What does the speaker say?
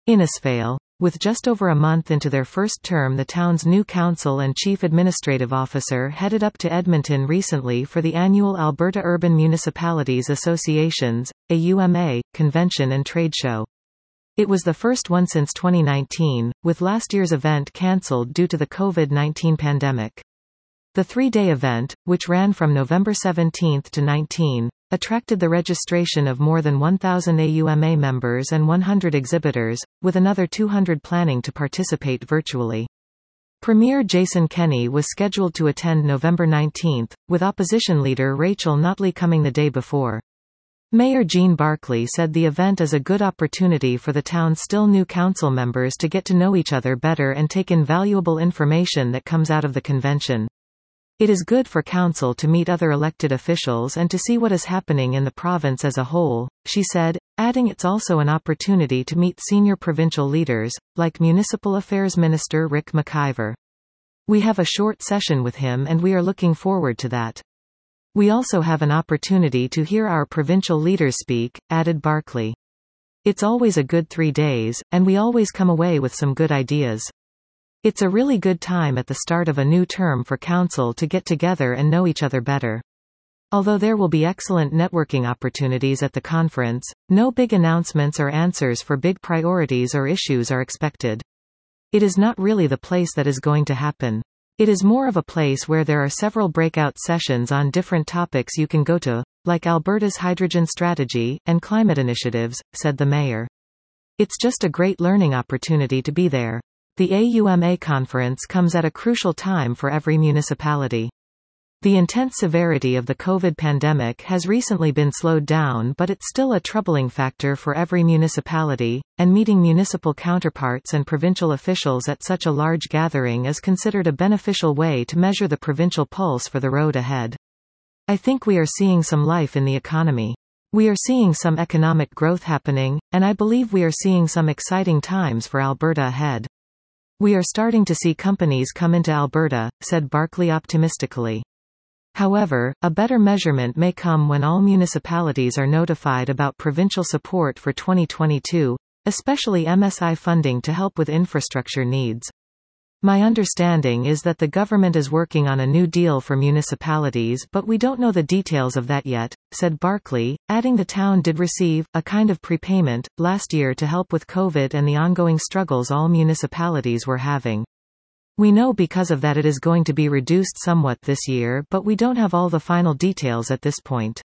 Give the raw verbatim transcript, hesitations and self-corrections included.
Innisfail. With just over a month into their first term, the town's new council and chief administrative officer headed up to Edmonton recently for the annual Alberta Urban Municipalities Associations, A U M A, convention and trade show. It was the first one since twenty nineteen, with last year's event cancelled due to the COVID nineteen pandemic. The three-day event, which ran from November seventeenth to nineteenth, attracted the registration of more than one thousand A U M A members and one hundred exhibitors, with another two hundred planning to participate virtually. Premier Jason Kenney was scheduled to attend November nineteenth, with opposition leader Rachel Notley coming the day before. Mayor Jean Barclay said the event is a good opportunity for the town's still new council members to get to know each other better and take in valuable information that comes out of the convention. It is good for council to meet other elected officials and to see what is happening in the province as a whole, she said, adding it's also an opportunity to meet senior provincial leaders, like Municipal Affairs Minister Rick McIver. We have a short session with him and we are looking forward to that. We also have an opportunity to hear our provincial leaders speak, added Barclay. It's always a good three days, and we always come away with some good ideas. It's a really good time at the start of a new term for council to get together and know each other better. Although there will be excellent networking opportunities at the conference, no big announcements or answers for big priorities or issues are expected. It is not really the place that is going to happen. It is more of a place where there are several breakout sessions on different topics you can go to, like Alberta's hydrogen strategy, and climate initiatives, said the mayor. It's just a great learning opportunity to be there. The A U M A conference comes at a crucial time for every municipality. The intense severity of the COVID pandemic has recently been slowed down, but it's still a troubling factor for every municipality, and meeting municipal counterparts and provincial officials at such a large gathering is considered a beneficial way to measure the provincial pulse for the road ahead. I think we are seeing some life in the economy. We are seeing some economic growth happening, and I believe we are seeing some exciting times for Alberta ahead. We are starting to see companies come into Alberta, said Barclay optimistically. However, a better measurement may come when all municipalities are notified about provincial support for twenty twenty-two, especially M S I funding to help with infrastructure needs. My understanding is that the government is working on a new deal for municipalities, but we don't know the details of that yet, said Barclay, adding the town did receive a kind of prepayment last year to help with COVID and the ongoing struggles all municipalities were having. We know because of that it is going to be reduced somewhat this year, but we don't have all the final details at this point.